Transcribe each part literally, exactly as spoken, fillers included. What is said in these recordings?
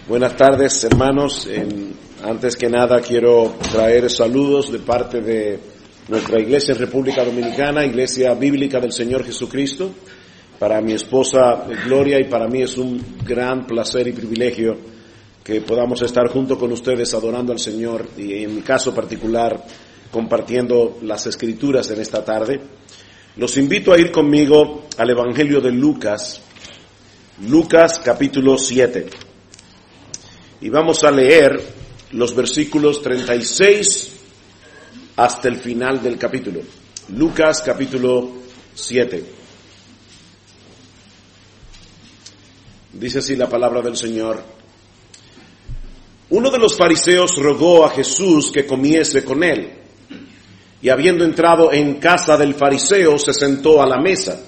Buenas tardes, hermanos. En, antes que nada quiero traer saludos de parte de nuestra iglesia en República Dominicana, Iglesia Bíblica del Señor Jesucristo. Para mi esposa Gloria y para mí es un gran placer y privilegio que podamos estar junto con ustedes adorando al Señor y en mi caso particular compartiendo las Escrituras en esta tarde. Los invito a ir conmigo al Evangelio de Lucas, Lucas capítulo siete. Y vamos a leer los versículos treinta y seis hasta el final del capítulo. Lucas capítulo siete. Dice así la palabra del Señor. Uno de los fariseos rogó a Jesús que comiese con él. Y habiendo entrado en casa del fariseo, se sentó a la mesa.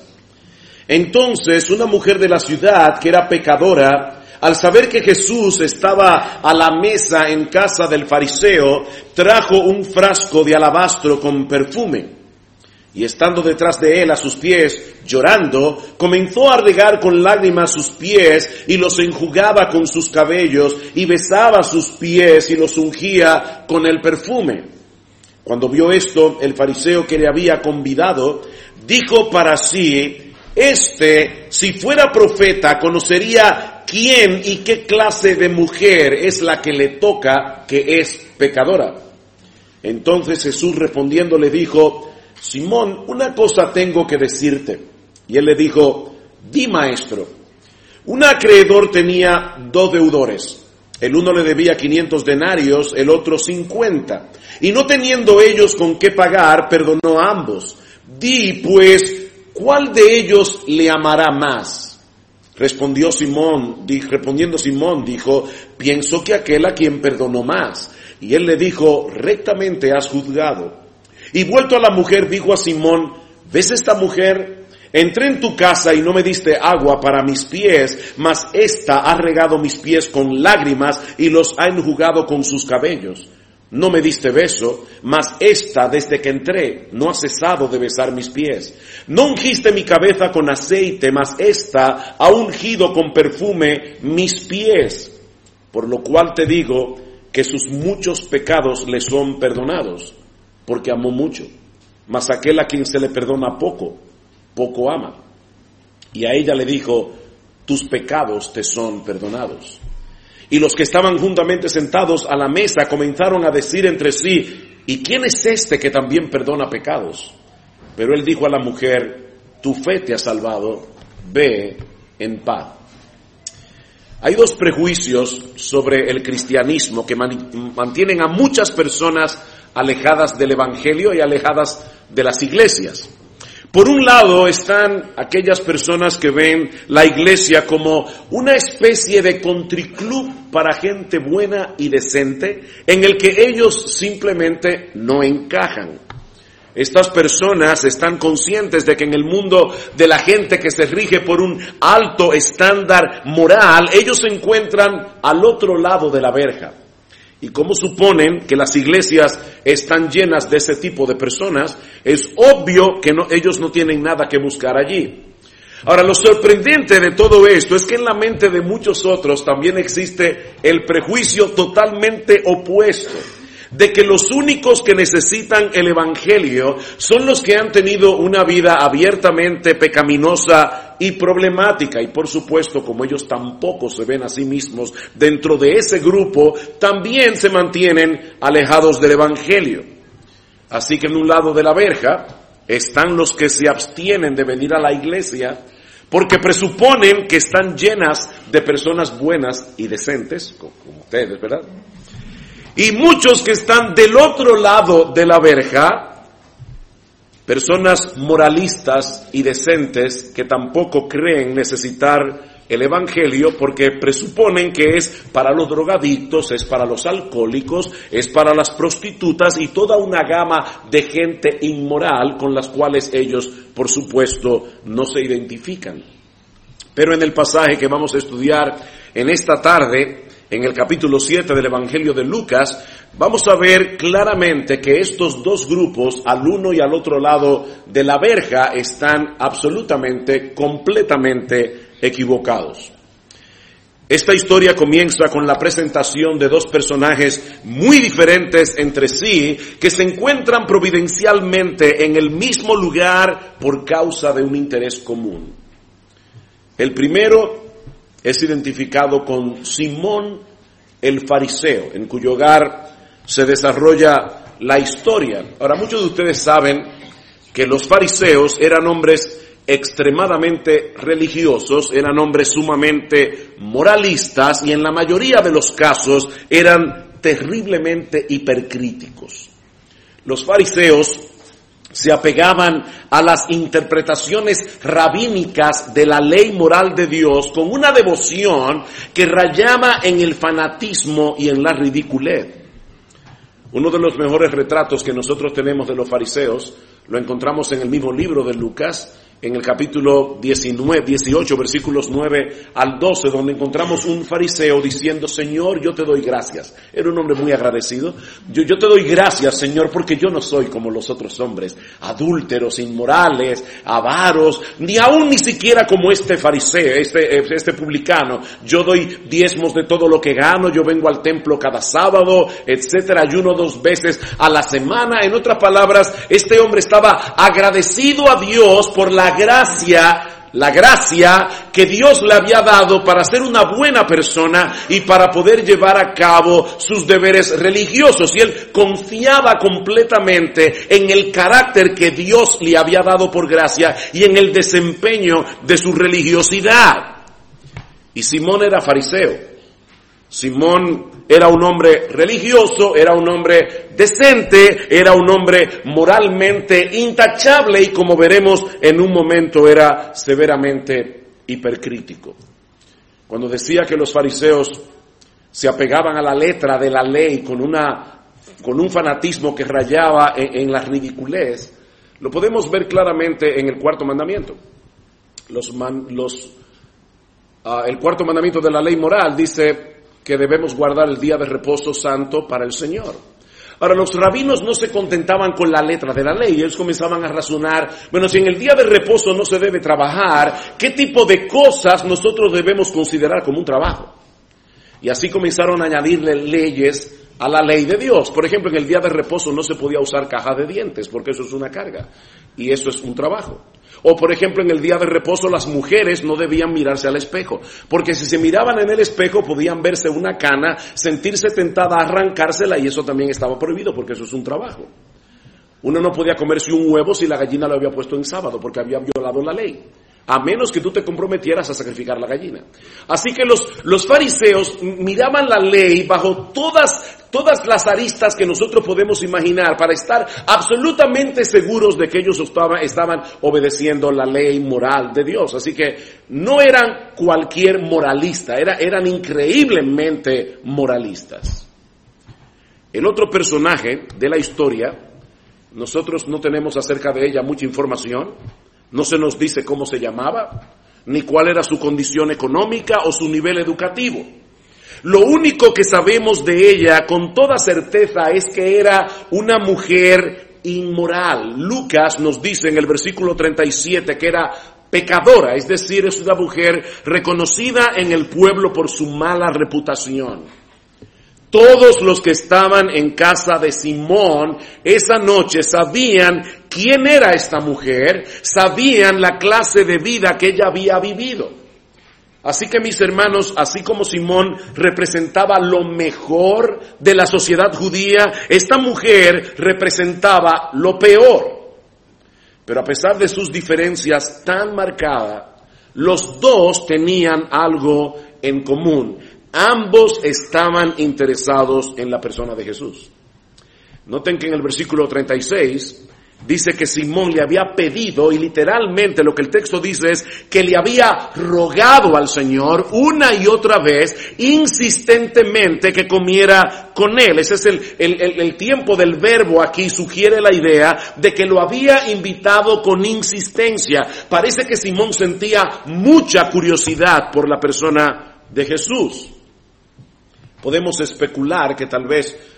Entonces una mujer de la ciudad, que era pecadora, al saber que Jesús estaba a la mesa en casa del fariseo, trajo un frasco de alabastro con perfume. Y estando detrás de él a sus pies, llorando, comenzó a regar con lágrimas sus pies y los enjugaba con sus cabellos y besaba sus pies y los ungía con el perfume. Cuando vio esto, el fariseo que le había convidado, dijo para sí: Este, si fuera profeta, conocería quién y qué clase de mujer es la que le toca, que es pecadora. Entonces Jesús respondiendo le dijo: Simón, una cosa tengo que decirte. Y él le dijo: Di, maestro. Un acreedor tenía dos deudores. El uno le debía quinientos denarios, el otro cincuenta. Y no teniendo ellos con qué pagar, perdonó a ambos. Di, pues, ¿cuál de ellos le amará más? Respondió Simón, di, respondiendo Simón, dijo: Pienso que aquel a quien perdonó más. Y él le dijo: Rectamente has juzgado. Y vuelto a la mujer, dijo a Simón: ¿Ves esta mujer? Entré en tu casa y no me diste agua para mis pies, mas ésta ha regado mis pies con lágrimas y los ha enjugado con sus cabellos. No me diste beso, mas ésta desde que entré no ha cesado de besar mis pies. No ungiste mi cabeza con aceite, mas ésta ha ungido con perfume mis pies. Por lo cual te digo que sus muchos pecados le son perdonados, porque amó mucho. Mas aquel a quien se le perdona poco, poco ama. Y a ella le dijo: Tus pecados te son perdonados. Y los que estaban juntamente sentados a la mesa comenzaron a decir entre sí: ¿Y quién es este que también perdona pecados? Pero él dijo a la mujer: Tu fe te ha salvado, ve en paz. Hay dos prejuicios sobre el cristianismo que mantienen a muchas personas alejadas del evangelio y alejadas de las iglesias. Por un lado están aquellas personas que ven la iglesia como una especie de country club para gente buena y decente, en el que ellos simplemente no encajan. Estas personas están conscientes de que en el mundo de la gente que se rige por un alto estándar moral, ellos se encuentran al otro lado de la verja. Y como suponen que las iglesias están llenas de ese tipo de personas, es obvio que no, ellos no tienen nada que buscar allí. Ahora, lo sorprendente de todo esto es que en la mente de muchos otros también existe el prejuicio totalmente opuesto, de que los únicos que necesitan el evangelio son los que han tenido una vida abiertamente pecaminosa y problemática. Y por supuesto, como ellos tampoco se ven a sí mismos dentro de ese grupo, también se mantienen alejados del evangelio. Así que en un lado de la verja están los que se abstienen de venir a la iglesia porque presuponen que están llenas de personas buenas y decentes, como ustedes, ¿verdad? Y muchos que están del otro lado de la verja, personas moralistas y decentes que tampoco creen necesitar el evangelio porque presuponen que es para los drogadictos, es para los alcohólicos, es para las prostitutas y toda una gama de gente inmoral con las cuales ellos, por supuesto, no se identifican. Pero en el pasaje que vamos a estudiar en esta tarde, en el capítulo siete del Evangelio de Lucas, vamos a ver claramente que estos dos grupos, al uno y al otro lado de la verja, están absolutamente, completamente equivocados. Esta historia comienza con la presentación de dos personajes muy diferentes entre sí, que se encuentran providencialmente en el mismo lugar por causa de un interés común. El primero es identificado con Simón el fariseo, en cuyo hogar se desarrolla la historia. Ahora, muchos de ustedes saben que los fariseos eran hombres extremadamente religiosos, eran hombres sumamente moralistas y en la mayoría de los casos eran terriblemente hipercríticos. Los fariseos se apegaban a las interpretaciones rabínicas de la ley moral de Dios con una devoción que rayaba en el fanatismo y en la ridiculez. Uno de los mejores retratos que nosotros tenemos de los fariseos lo encontramos en el mismo libro de Lucas, en el capítulo diecinueve, dieciocho, versículos nueve al doce, donde encontramos un fariseo diciendo: Señor, yo te doy gracias. Era un hombre muy agradecido. Yo, yo te doy gracias, Señor, porque yo no soy como los otros hombres, adúlteros, inmorales, avaros, ni aún ni siquiera como este fariseo, este, este publicano. Yo doy diezmos de todo lo que gano, yo vengo al templo cada sábado, etcétera, ayuno dos veces a la semana. En otras palabras, este hombre estaba agradecido a Dios por la gracia, la gracia que Dios le había dado para ser una buena persona y para poder llevar a cabo sus deberes religiosos. Y él confiaba completamente en el carácter que Dios le había dado por gracia y en el desempeño de su religiosidad. Y Simón era fariseo. Simón era un hombre religioso, era un hombre decente, era un hombre moralmente intachable y, como veremos en un momento, era severamente hipercrítico. Cuando decía que los fariseos se apegaban a la letra de la ley con una con un fanatismo que rayaba en, en la ridiculez, lo podemos ver claramente en el cuarto mandamiento. Los, man, los uh, el cuarto mandamiento de la ley moral dice que debemos guardar el día de reposo santo para el Señor. Ahora, los rabinos no se contentaban con la letra de la ley, ellos comenzaban a razonar, bueno, si en el día de reposo no se debe trabajar, ¿qué tipo de cosas nosotros debemos considerar como un trabajo? Y así comenzaron a añadirle leyes a la ley de Dios. Por ejemplo, en el día de reposo no se podía usar caja de dientes, porque eso es una carga, y eso es un trabajo. O, por ejemplo, en el día de reposo las mujeres no debían mirarse al espejo, porque si se miraban en el espejo podían verse una cana, sentirse tentada a arrancársela, y eso también estaba prohibido, porque eso es un trabajo. Uno no podía comerse un huevo si la gallina lo había puesto en sábado, porque había violado la ley, a menos que tú te comprometieras a sacrificar la gallina. Así que los, los fariseos miraban la ley bajo todas, todas las aristas que nosotros podemos imaginar para estar absolutamente seguros de que ellos estaban, estaban obedeciendo la ley moral de Dios. Así que no eran cualquier moralista, era, eran increíblemente moralistas. El otro personaje de la historia, nosotros no tenemos acerca de ella mucha información. No se nos dice cómo se llamaba, ni cuál era su condición económica o su nivel educativo. Lo único que sabemos de ella con toda certeza es que era una mujer inmoral. Lucas nos dice en el versículo treinta y siete que era pecadora, es decir, es una mujer reconocida en el pueblo por su mala reputación. Todos los que estaban en casa de Simón esa noche sabían quién era esta mujer, sabían la clase de vida que ella había vivido. Así que, mis hermanos, así como Simón representaba lo mejor de la sociedad judía, esta mujer representaba lo peor. Pero a pesar de sus diferencias tan marcadas, los dos tenían algo en común. Ambos estaban interesados en la persona de Jesús. Noten que en el versículo treinta y seis dice que Simón le había pedido, y literalmente lo que el texto dice es que le había rogado al Señor una y otra vez, insistentemente, que comiera con él. Ese es el, el, el, el tiempo del verbo aquí, sugiere la idea de que lo había invitado con insistencia. Parece que Simón sentía mucha curiosidad por la persona de Jesús. Podemos especular que tal vez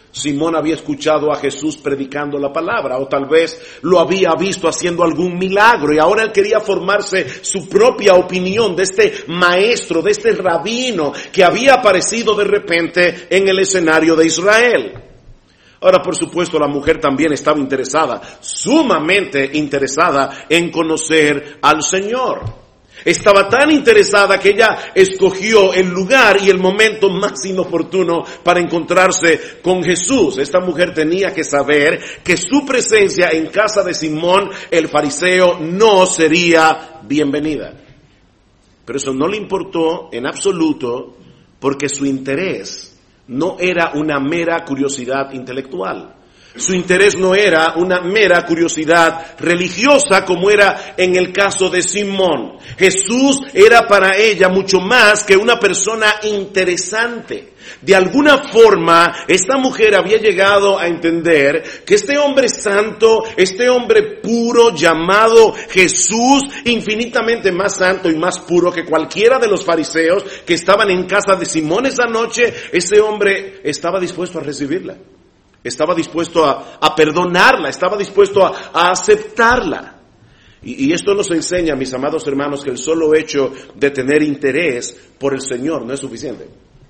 Simón había escuchado a Jesús predicando la palabra, o tal vez lo había visto haciendo algún milagro, y ahora él quería formarse su propia opinión de este maestro, de este rabino que había aparecido de repente en el escenario de Israel. Ahora, por supuesto, la mujer también estaba interesada, sumamente interesada en conocer al Señor. Estaba tan interesada que ella escogió el lugar y el momento más inoportuno para encontrarse con Jesús. Esta mujer tenía que saber que su presencia en casa de Simón el fariseo no sería bienvenida. Pero eso no le importó en absoluto, porque su interés no era una mera curiosidad intelectual. Su interés no era una mera curiosidad religiosa como era en el caso de Simón. Jesús era para ella mucho más que una persona interesante. De alguna forma, esta mujer había llegado a entender que este hombre santo, este hombre puro llamado Jesús, infinitamente más santo y más puro que cualquiera de los fariseos que estaban en casa de Simón esa noche, ese hombre estaba dispuesto a recibirla. Estaba dispuesto a, a perdonarla, estaba dispuesto a, a aceptarla. Y, y esto nos enseña, mis amados hermanos, que el solo hecho de tener interés por el Señor no es suficiente.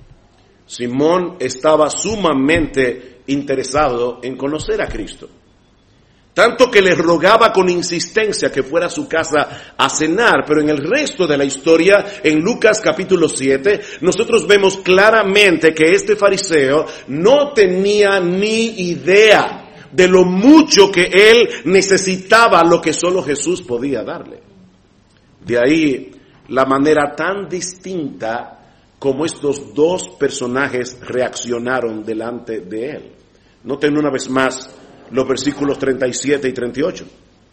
Simón estaba sumamente interesado en conocer a Cristo. Tanto que le rogaba con insistencia que fuera a su casa a cenar, pero en el resto de la historia, en Lucas capítulo siete, nosotros vemos claramente que este fariseo no tenía ni idea de lo mucho que él necesitaba, lo que solo Jesús podía darle. De ahí la manera tan distinta como estos dos personajes reaccionaron delante de él. Noten una vez más los versículos treinta y siete y treinta y ocho.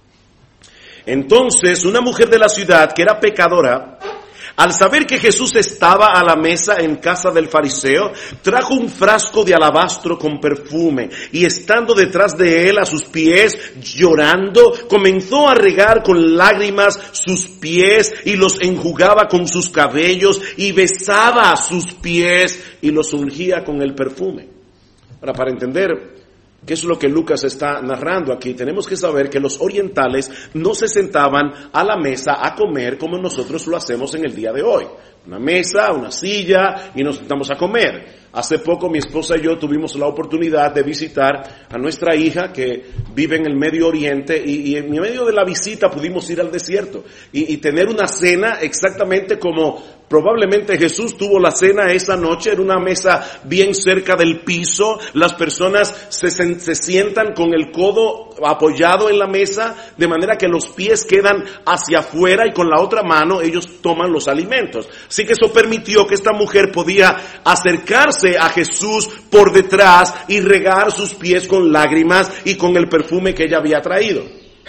Entonces, una mujer de la ciudad que era pecadora, al saber que Jesús estaba a la mesa en casa del fariseo, trajo un frasco de alabastro con perfume, y estando detrás de él a sus pies, llorando, comenzó a regar con lágrimas sus pies, y los enjugaba con sus cabellos, y besaba sus pies, y los ungía con el perfume. Ahora, para entender ¿qué es lo que Lucas está narrando aquí? Tenemos que saber que los orientales no se sentaban a la mesa a comer como nosotros lo hacemos en el día de hoy. Una mesa, una silla y nos sentamos a comer. Hace poco mi esposa y yo tuvimos la oportunidad de visitar a nuestra hija que vive en el Medio Oriente y, y en medio de la visita pudimos ir al desierto y, y tener una cena exactamente como probablemente Jesús tuvo la cena esa noche, en una mesa bien cerca del piso. Las personas se, se sientan con el codo apoyado en la mesa, de manera que los pies quedan hacia afuera y con la otra mano ellos toman los alimentos. Así que eso permitió que esta mujer podía acercarse a Jesús por detrás y regar sus pies con lágrimas y con el perfume que ella había traído.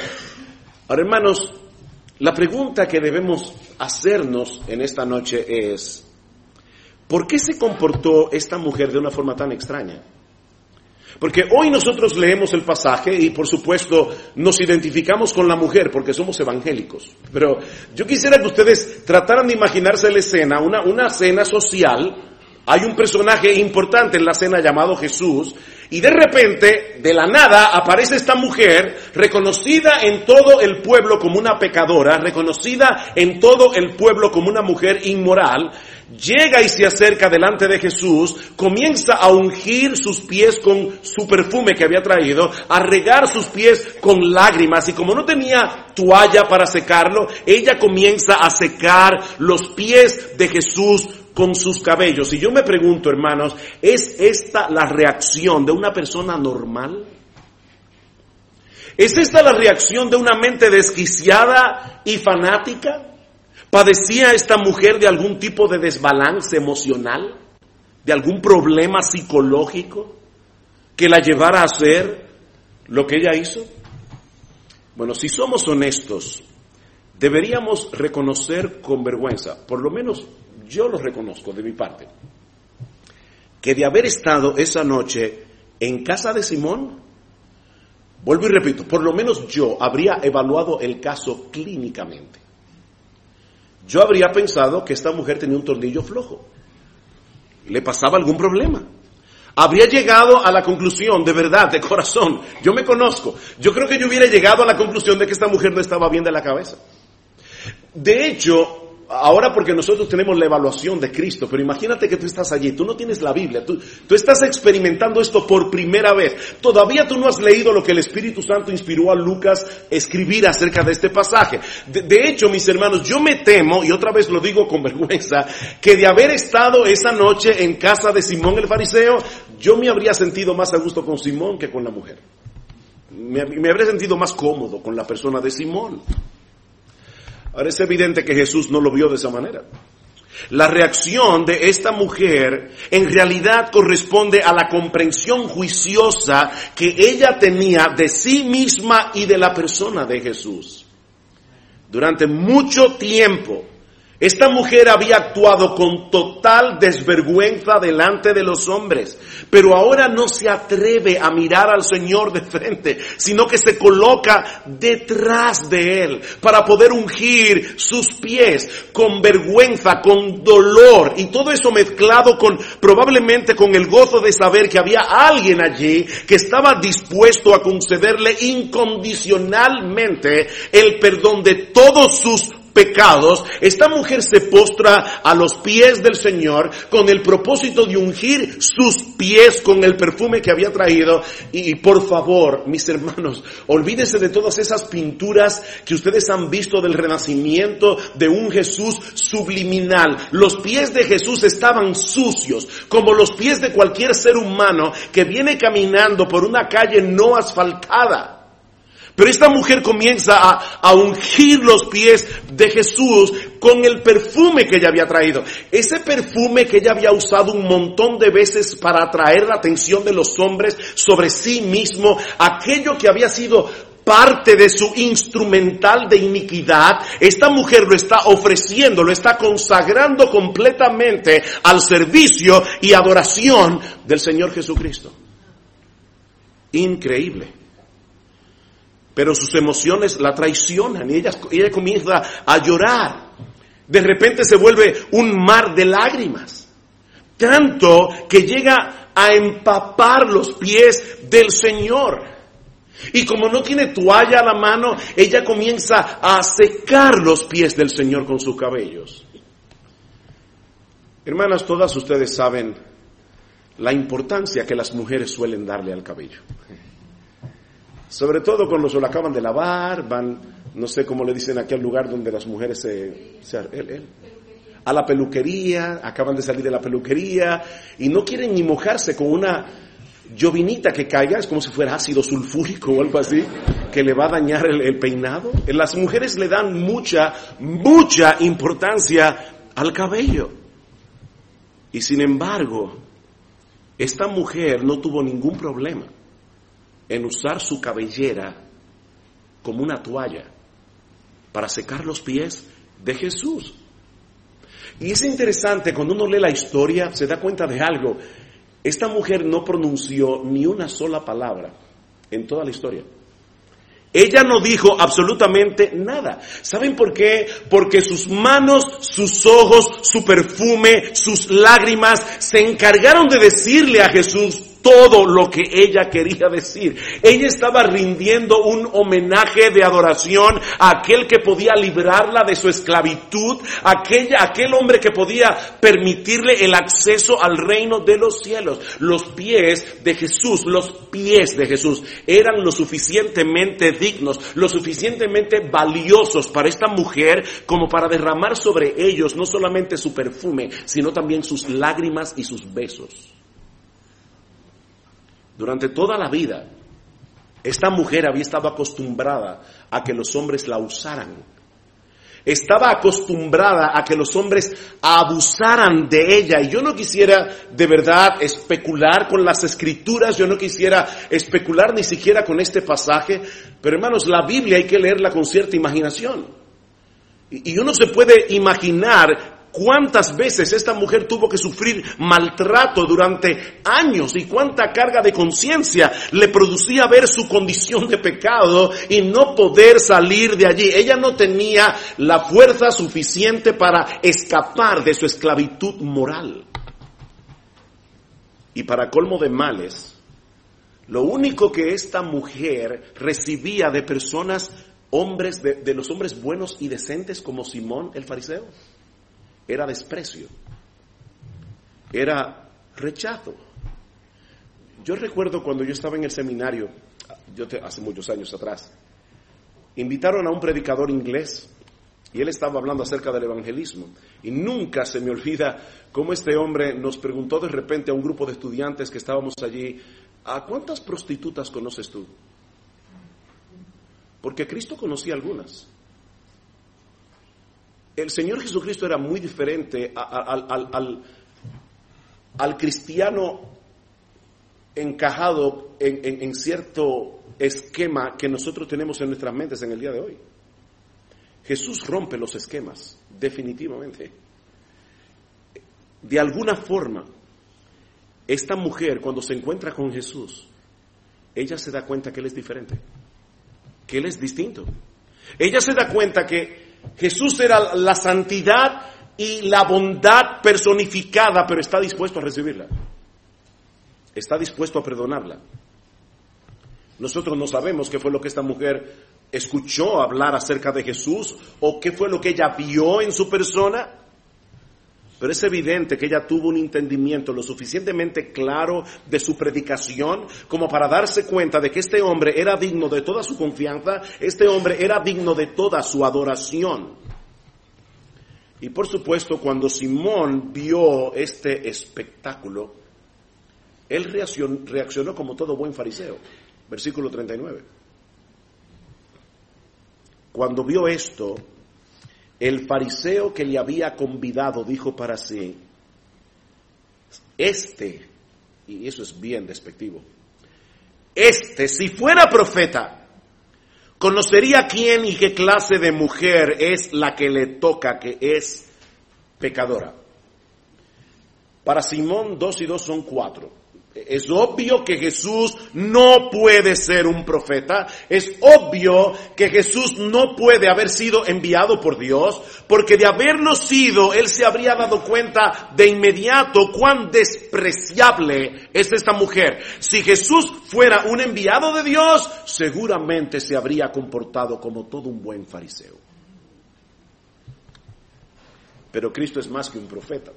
Ahora, hermanos, la pregunta que debemos hacernos en esta noche es, ¿por qué se comportó esta mujer de una forma tan extraña? Porque hoy nosotros leemos el pasaje y por supuesto nos identificamos con la mujer porque somos evangélicos. Pero yo quisiera que ustedes trataran de imaginarse la escena, una, una cena social. Hay un personaje importante en la cena llamado Jesús y de repente, de la nada, aparece esta mujer reconocida en todo el pueblo como una pecadora, reconocida en todo el pueblo como una mujer inmoral. Llega y se acerca delante de Jesús, comienza a ungir sus pies con su perfume que había traído, a regar sus pies con lágrimas, y como no tenía toalla para secarlo, ella comienza a secar los pies de Jesús con sus cabellos. Y yo me pregunto, hermanos, ¿es esta la reacción de una persona normal? ¿Es esta la reacción de una mente desquiciada y fanática? ¿Padecía esta mujer de algún tipo de desbalance emocional? ¿De algún problema psicológico que la llevara a hacer lo que ella hizo? Bueno, si somos honestos, deberíamos reconocer con vergüenza, por lo menos yo lo reconozco de mi parte, que de haber estado esa noche en casa de Simón, vuelvo y repito, por lo menos yo habría evaluado el caso clínicamente. Yo habría pensado que esta mujer tenía un tornillo flojo, le pasaba algún problema. habría llegado a la conclusión, de verdad, de corazón, yo me conozco, yo creo que yo hubiera llegado a la conclusión de que esta mujer no estaba bien de la cabeza. De hecho, ahora porque nosotros tenemos la evaluación de Cristo, pero imagínate que tú estás allí, tú no tienes la Biblia, tú, tú estás experimentando esto por primera vez. Todavía tú no has leído lo que el Espíritu Santo inspiró a Lucas escribir acerca de este pasaje. De, de hecho, mis hermanos, yo me temo, y otra vez lo digo con vergüenza, que de haber estado esa noche en casa de Simón el fariseo, yo me habría sentido más a gusto con Simón que con la mujer. Me, me habría sentido más cómodo con la persona de Simón. Ahora es evidente que Jesús no lo vio de esa manera. La reacción de esta mujer en realidad corresponde a la comprensión juiciosa que ella tenía de sí misma y de la persona de Jesús. Durante mucho tiempo, esta mujer había actuado con total desvergüenza delante de los hombres, pero ahora no se atreve a mirar al Señor de frente, sino que se coloca detrás de Él para poder ungir sus pies con vergüenza, con dolor, y todo eso mezclado con, probablemente con el gozo de saber que había alguien allí que estaba dispuesto a concederle incondicionalmente el perdón de todos sus pecados. Esta mujer se postra a los pies del Señor con el propósito de ungir sus pies con el perfume que había traído. Y, y por favor, mis hermanos, olvídense de todas esas pinturas que ustedes han visto del Renacimiento, de un Jesús subliminal. Los pies de Jesús estaban sucios, como los pies de cualquier ser humano que viene caminando por una calle no asfaltada. Pero esta mujer comienza a, a ungir los pies de Jesús con el perfume que ella había traído. Ese perfume que ella había usado un montón de veces para atraer la atención de los hombres sobre sí mismo, aquello que había sido parte de su instrumental de iniquidad, esta mujer lo está ofreciendo, lo está consagrando completamente al servicio y adoración del Señor Jesucristo. Increíble. Pero sus emociones la traicionan y ella, ella comienza a llorar. De repente se vuelve un mar de lágrimas. Tanto que llega a empapar los pies del Señor. Y como no tiene toalla a la mano, ella comienza a secar los pies del Señor con sus cabellos. Hermanas, todas ustedes saben la importancia que las mujeres suelen darle al cabello. Sobre todo cuando se lo acaban de lavar, van, no sé cómo le dicen aquí al lugar donde las mujeres se... se él, él, a la peluquería, acaban de salir de la peluquería y no quieren ni mojarse con una llovinita que caiga, es como si fuera ácido sulfúrico o algo así, que le va a dañar el, el peinado. Las mujeres le dan mucha, mucha importancia al cabello. Y sin embargo, esta mujer no tuvo ningún problema en usar su cabellera como una toalla para secar los pies de Jesús. Y es interesante, cuando uno lee la historia, se da cuenta de algo. Esta mujer no pronunció ni una sola palabra en toda la historia. Ella no dijo absolutamente nada. ¿Saben por qué? Porque sus manos, sus ojos, su perfume, sus lágrimas se encargaron de decirle a Jesús todo lo que ella quería decir. Ella estaba rindiendo un homenaje de adoración a aquel que podía librarla de su esclavitud, aquella, aquel hombre que podía permitirle el acceso al reino de los cielos. Los pies de Jesús, los pies de Jesús eran lo suficientemente dignos, lo suficientemente valiosos para esta mujer como para derramar sobre ellos no solamente su perfume, sino también sus lágrimas y sus besos. Durante toda la vida, esta mujer había estado acostumbrada a que los hombres la usaran. Estaba acostumbrada a que los hombres abusaran de ella. Y yo no quisiera de verdad especular con las escrituras, yo no quisiera especular ni siquiera con este pasaje. Pero hermanos, la Biblia hay que leerla con cierta imaginación. Y uno se puede imaginar cuántas veces esta mujer tuvo que sufrir maltrato durante años y cuánta carga de conciencia le producía ver su condición de pecado y no poder salir de allí. Ella no tenía la fuerza suficiente para escapar de su esclavitud moral. Y para colmo de males, lo único que esta mujer recibía de personas, hombres, de, de los hombres buenos y decentes como Simón el fariseo, era desprecio, era rechazo. Yo recuerdo cuando yo estaba en el seminario, yo te, hace muchos años atrás, invitaron a un predicador inglés y él estaba hablando acerca del evangelismo. Y nunca se me olvida cómo este hombre nos preguntó de repente a un grupo de estudiantes que estábamos allí, ¿a cuántas prostitutas conoces tú? Porque Cristo conocía algunas. El Señor Jesucristo era muy diferente al, al, al, al cristiano encajado en, en, en cierto esquema que nosotros tenemos en nuestras mentes en el día de hoy. Jesús rompe los esquemas, definitivamente. De alguna forma, esta mujer, cuando se encuentra con Jesús, ella se da cuenta que Él es diferente, que Él es distinto. Ella se da cuenta que Jesús era la santidad y la bondad personificada, pero está dispuesto a recibirla. Está dispuesto a perdonarla. Nosotros no sabemos qué fue lo que esta mujer escuchó hablar acerca de Jesús o qué fue lo que ella vio en su persona, pero es evidente que ella tuvo un entendimiento lo suficientemente claro de su predicación como para darse cuenta de que este hombre era digno de toda su confianza, este hombre era digno de toda su adoración. Y por supuesto, cuando Simón vio este espectáculo, él reaccionó, reaccionó como todo buen fariseo. Versículo treinta y nueve. Cuando vio esto, el fariseo que le había convidado dijo para sí, este, y eso es bien despectivo, este, si fuera profeta, conocería quién y qué clase de mujer es la que le toca, que es pecadora. Para Simón, dos y dos son cuatro. Es obvio que Jesús no puede ser un profeta. Es obvio que Jesús no puede haber sido enviado por Dios, porque de haberlo sido, Él se habría dado cuenta de inmediato cuán despreciable es esta mujer. Si Jesús fuera un enviado de Dios, seguramente se habría comportado como todo un buen fariseo. Pero Cristo es más que un profeta.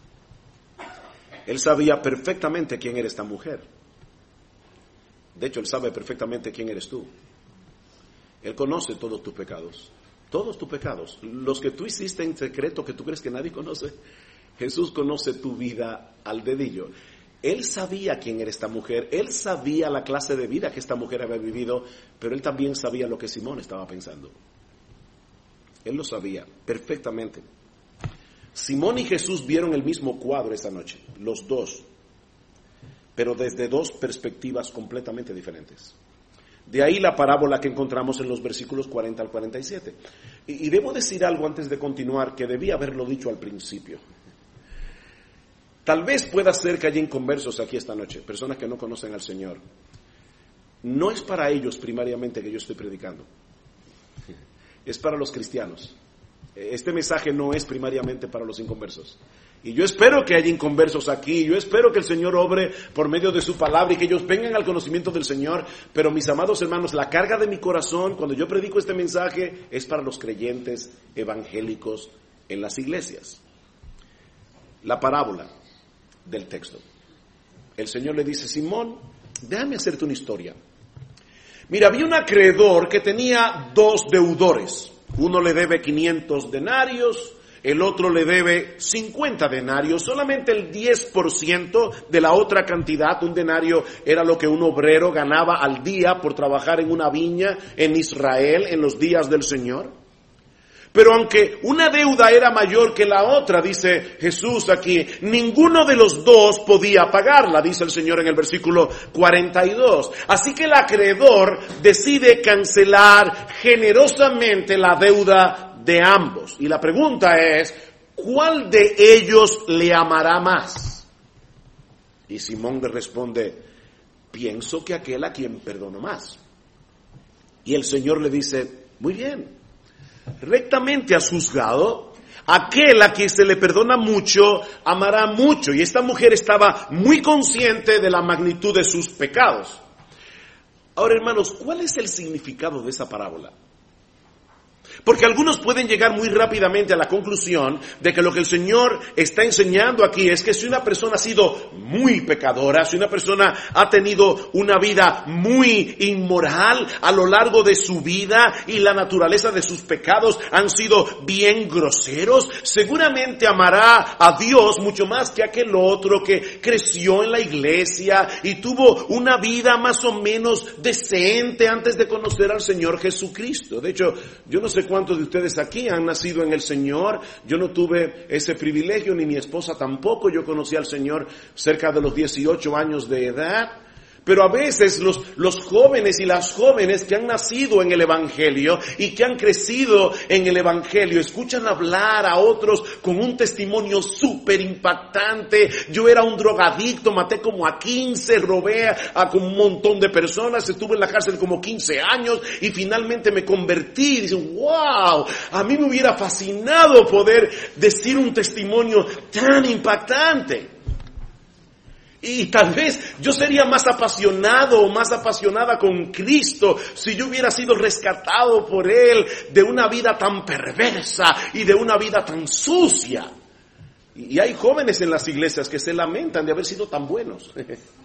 Él sabía perfectamente quién era esta mujer. De hecho, Él sabe perfectamente quién eres tú. Él conoce todos tus pecados. Todos tus pecados. Los que tú hiciste en secreto, que tú crees que nadie conoce. Jesús conoce tu vida al dedillo. Él sabía quién era esta mujer. Él sabía la clase de vida que esta mujer había vivido. Pero Él también sabía lo que Simón estaba pensando. Él lo sabía perfectamente. Simón y Jesús vieron el mismo cuadro esa noche, los dos, pero desde dos perspectivas completamente diferentes. De ahí la parábola que encontramos en los versículos cuarenta al cuarenta y siete. Y, y debo decir algo antes de continuar, que debí haberlo dicho al principio. Tal vez pueda ser que haya inconversos aquí esta noche, personas que no conocen al Señor. No es para ellos primariamente que yo estoy predicando, es para los cristianos. Este mensaje no es primariamente para los inconversos. Y yo espero que haya inconversos aquí. Yo espero que el Señor obre por medio de su palabra y que ellos vengan al conocimiento del Señor. Pero mis amados hermanos, la carga de mi corazón cuando yo predico este mensaje es para los creyentes evangélicos en las iglesias. La parábola del texto. El Señor le dice, Simón, déjame hacerte una historia. Mira, había un acreedor que tenía dos deudores. Uno le debe quinientos denarios, el otro le debe cincuenta denarios, solamente el diez por ciento de la otra cantidad. Un denario era lo que un obrero ganaba al día por trabajar en una viña en Israel en los días del Señor. Pero aunque una deuda era mayor que la otra, dice Jesús aquí, ninguno de los dos podía pagarla, dice el Señor en el versículo cuarenta y dos. Así que el acreedor decide cancelar generosamente la deuda de ambos. Y la pregunta es, ¿cuál de ellos le amará más? Y Simón le responde, pienso que aquel a quien perdonó más. Y el Señor le dice, muy bien. Rectamente has juzgado. Aquel a quien se le perdona mucho, amará mucho. Y esta mujer estaba muy consciente de la magnitud de sus pecados. Ahora, hermanos, ¿cuál es el significado de esa parábola? Porque algunos pueden llegar muy rápidamente a la conclusión de que lo que el Señor está enseñando aquí es que si una persona ha sido muy pecadora, si una persona ha tenido una vida muy inmoral a lo largo de su vida y la naturaleza de sus pecados han sido bien groseros, seguramente amará a Dios mucho más que aquel otro que creció en la iglesia y tuvo una vida más o menos decente antes de conocer al Señor Jesucristo. De hecho, yo no sé cuántos de ustedes aquí han nacido en el Señor. Yo no tuve ese privilegio, ni mi esposa tampoco. Yo conocí al Señor cerca de los dieciocho años de edad. Pero a veces los, los jóvenes y las jóvenes que han nacido en el Evangelio y que han crecido en el Evangelio escuchan hablar a otros con un testimonio súper impactante. Yo era un drogadicto, maté como a quince, robé a, a como un montón de personas, estuve en la cárcel como quince años y finalmente me convertí. Y dicen, wow, a mí me hubiera fascinado poder decir un testimonio tan impactante. Y tal vez yo sería más apasionado o más apasionada con Cristo si yo hubiera sido rescatado por Él de una vida tan perversa y de una vida tan sucia. Y hay jóvenes en las iglesias que se lamentan de haber sido tan buenos.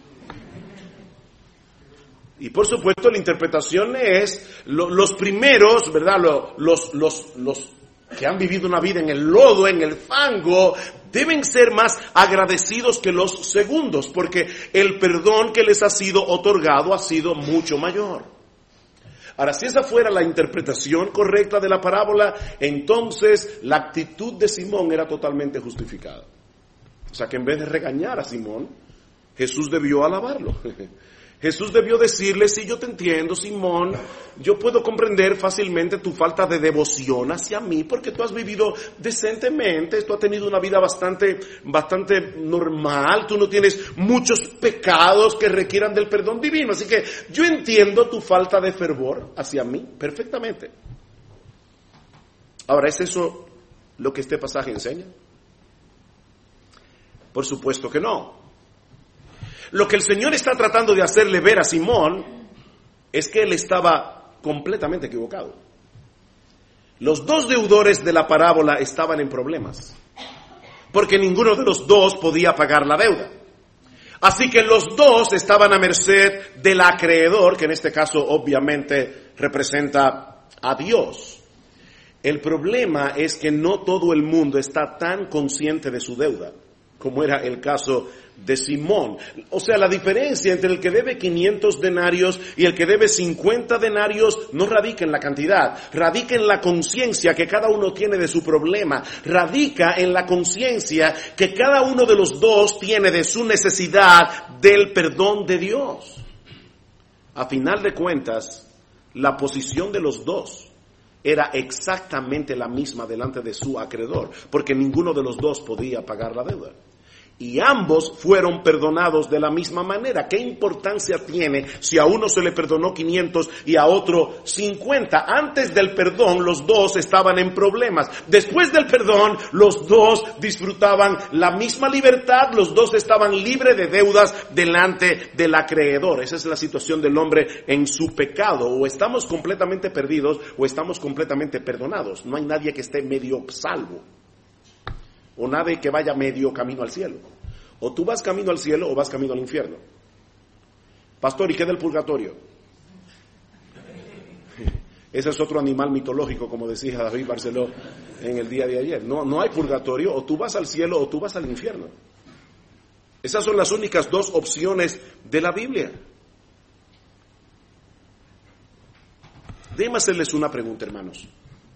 Y por supuesto la interpretación es lo, los primeros, ¿verdad? Lo, los, los, los que han vivido una vida en el lodo, en el fango, deben ser más agradecidos que los segundos, porque el perdón que les ha sido otorgado ha sido mucho mayor. Ahora, si esa fuera la interpretación correcta de la parábola, entonces la actitud de Simón era totalmente justificada. O sea que en vez de regañar a Simón, Jesús debió alabarlo. Jesús debió decirle, sí, yo te entiendo, Simón, yo puedo comprender fácilmente tu falta de devoción hacia mí, porque tú has vivido decentemente, tú has tenido una vida bastante, bastante normal, tú no tienes muchos pecados que requieran del perdón divino, así que yo entiendo tu falta de fervor hacia mí perfectamente. Ahora, ¿es eso lo que este pasaje enseña? Por supuesto que no. Lo que el Señor está tratando de hacerle ver a Simón es que él estaba completamente equivocado. Los dos deudores de la parábola estaban en problemas, porque ninguno de los dos podía pagar la deuda. Así que los dos estaban a merced del acreedor, que en este caso obviamente representa a Dios. El problema es que no todo el mundo está tan consciente de su deuda, como era el caso de Simón. O sea, la diferencia entre el que debe quinientos denarios y el que debe cincuenta denarios no radica en la cantidad, radica en la conciencia que cada uno tiene de su problema, radica en la conciencia que cada uno de los dos tiene de su necesidad del perdón de Dios. A final de cuentas, la posición de los dos era exactamente la misma delante de su acreedor, porque ninguno de los dos podía pagar la deuda. Y ambos fueron perdonados de la misma manera. ¿Qué importancia tiene si a uno se le perdonó quinientos y a otro cincuenta? Antes del perdón, los dos estaban en problemas. Después del perdón, los dos disfrutaban la misma libertad. Los dos estaban libres de deudas delante del acreedor. Esa es la situación del hombre en su pecado. O estamos completamente perdidos o estamos completamente perdonados. No hay nadie que esté medio salvo. O nadie que vaya medio camino al cielo. O tú vas camino al cielo o vas camino al infierno. Pastor, ¿y qué del purgatorio? Ese es otro animal mitológico, como decía David Barceló en el día de ayer. No, no hay purgatorio, o tú vas al cielo o tú vas al infierno. Esas son las únicas dos opciones de la Biblia. Déjenme hacerles una pregunta, hermanos.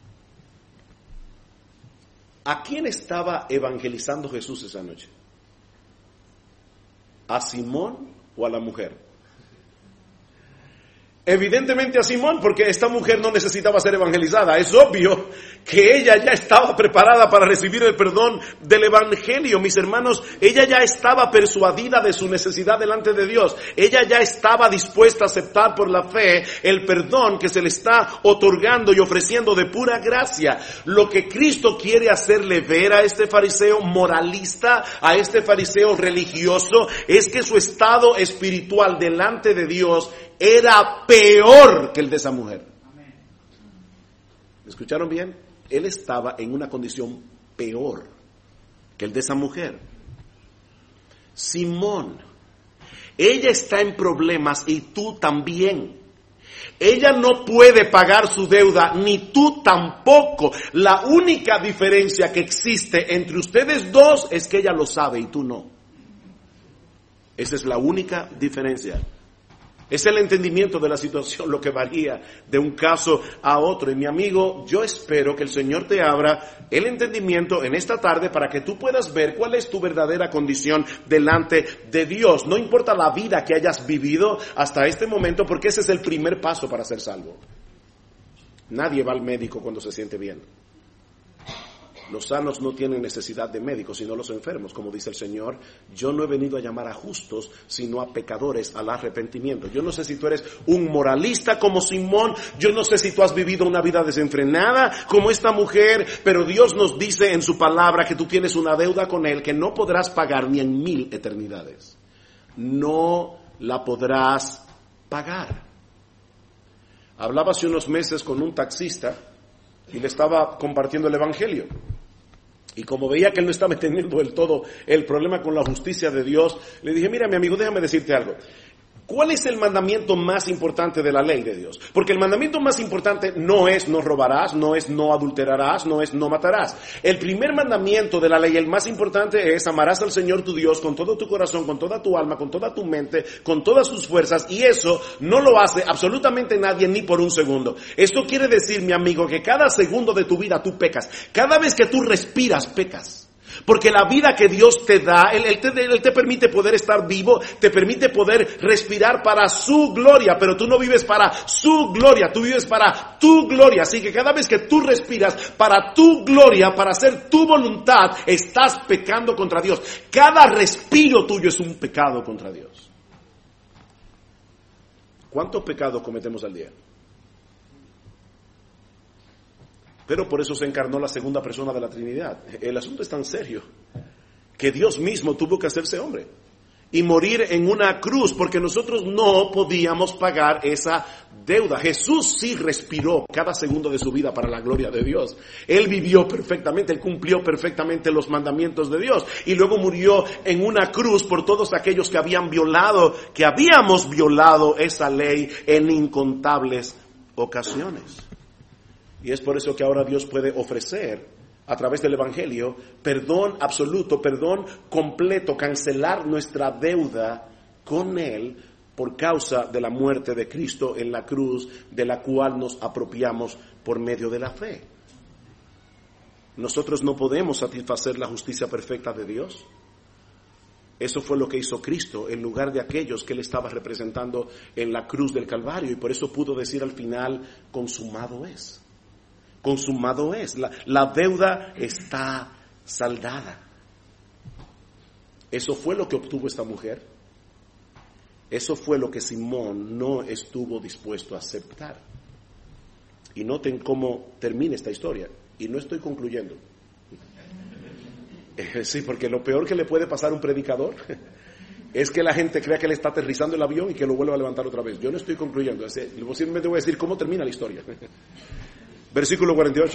¿A quién estaba evangelizando Jesús esa noche? ¿A Simón o a la mujer? Evidentemente a Simón, porque esta mujer no necesitaba ser evangelizada. Es obvio que ella ya estaba preparada para recibir el perdón del evangelio. Mis hermanos, ella ya estaba persuadida de su necesidad delante de Dios. Ella ya estaba dispuesta a aceptar por la fe el perdón que se le está otorgando y ofreciendo de pura gracia. Lo que Cristo quiere hacerle ver a este fariseo moralista, a este fariseo religioso, es que su estado espiritual delante de Dios era peor que el de esa mujer. ¿Me escucharon bien? Él estaba en una condición peor que el de esa mujer. Simón, ella está en problemas y tú también. Ella no puede pagar su deuda, ni tú tampoco. La única diferencia que existe entre ustedes dos es que ella lo sabe y tú no. Esa es la única diferencia. Es el entendimiento de la situación lo que varía de un caso a otro. Y mi amigo, yo espero que el Señor te abra el entendimiento en esta tarde para que tú puedas ver cuál es tu verdadera condición delante de Dios. No importa la vida que hayas vivido hasta este momento, porque ese es el primer paso para ser salvo. Nadie va al médico cuando se siente bien. Los sanos no tienen necesidad de médicos, sino los enfermos. Como dice el Señor, yo no he venido a llamar a justos, sino a pecadores al arrepentimiento. Yo no sé si tú eres un moralista como Simón, yo no sé si tú has vivido una vida desenfrenada como esta mujer, pero Dios nos dice en su palabra que tú tienes una deuda con Él que no podrás pagar ni en mil eternidades. No la podrás pagar. Hablaba hace unos meses con un taxista y le estaba compartiendo el evangelio. Y como veía que él no estaba entendiendo del todo el problema con la justicia de Dios, le dije, mira mi amigo, déjame decirte algo. ¿Cuál es el mandamiento más importante de la ley de Dios? Porque el mandamiento más importante no es no robarás, no es no adulterarás, no es no matarás. El primer mandamiento de la ley, el más importante, es amarás al Señor tu Dios con todo tu corazón, con toda tu alma, con toda tu mente, con todas sus fuerzas. Y eso no lo hace absolutamente nadie ni por un segundo. Esto quiere decir, mi amigo, que cada segundo de tu vida tú pecas. Cada vez que tú respiras, pecas. Porque la vida que Dios te da, él, él, te, él te permite poder estar vivo, te permite poder respirar para su gloria, pero tú no vives para su gloria, tú vives para tu gloria. Así que cada vez que tú respiras para tu gloria, para hacer tu voluntad, estás pecando contra Dios. Cada respiro tuyo es un pecado contra Dios. ¿Cuántos pecados cometemos al día? Pero por eso se encarnó la segunda persona de la Trinidad. El asunto es tan serio que Dios mismo tuvo que hacerse hombre y morir en una cruz porque nosotros no podíamos pagar esa deuda. Jesús sí respiró cada segundo de su vida para la gloria de Dios. Él vivió perfectamente, él cumplió perfectamente los mandamientos de Dios y luego murió en una cruz por todos aquellos que habían violado, que habíamos violado esa ley en incontables ocasiones. Y es por eso que ahora Dios puede ofrecer, a través del Evangelio, perdón absoluto, perdón completo, cancelar nuestra deuda con Él por causa de la muerte de Cristo en la cruz, de la cual nos apropiamos por medio de la fe. Nosotros no podemos satisfacer la justicia perfecta de Dios. Eso fue lo que hizo Cristo en lugar de aquellos que Él estaba representando en la cruz del Calvario. Y por eso pudo decir al final, consumado es. Consumado es, la, la deuda está saldada. Eso fue lo que obtuvo esta mujer. Eso fue lo que Simón no estuvo dispuesto a aceptar. Y noten cómo termina esta historia. Y no estoy concluyendo. Sí, porque lo peor que le puede pasar a un predicador es que la gente crea que le está aterrizando el avión y que lo vuelva a levantar otra vez. Yo no estoy concluyendo. Simplemente voy a decir cómo termina la historia. Versículo cuarenta y ocho.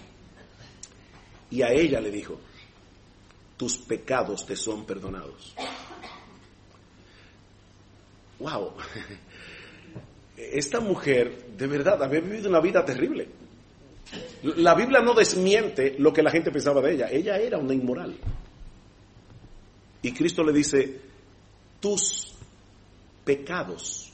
Y a ella le dijo, tus pecados te son perdonados. Wow. Esta mujer, de verdad, había vivido una vida terrible. La Biblia no desmiente lo que la gente pensaba de ella. Ella era una inmoral. Y Cristo le dice, tus pecados,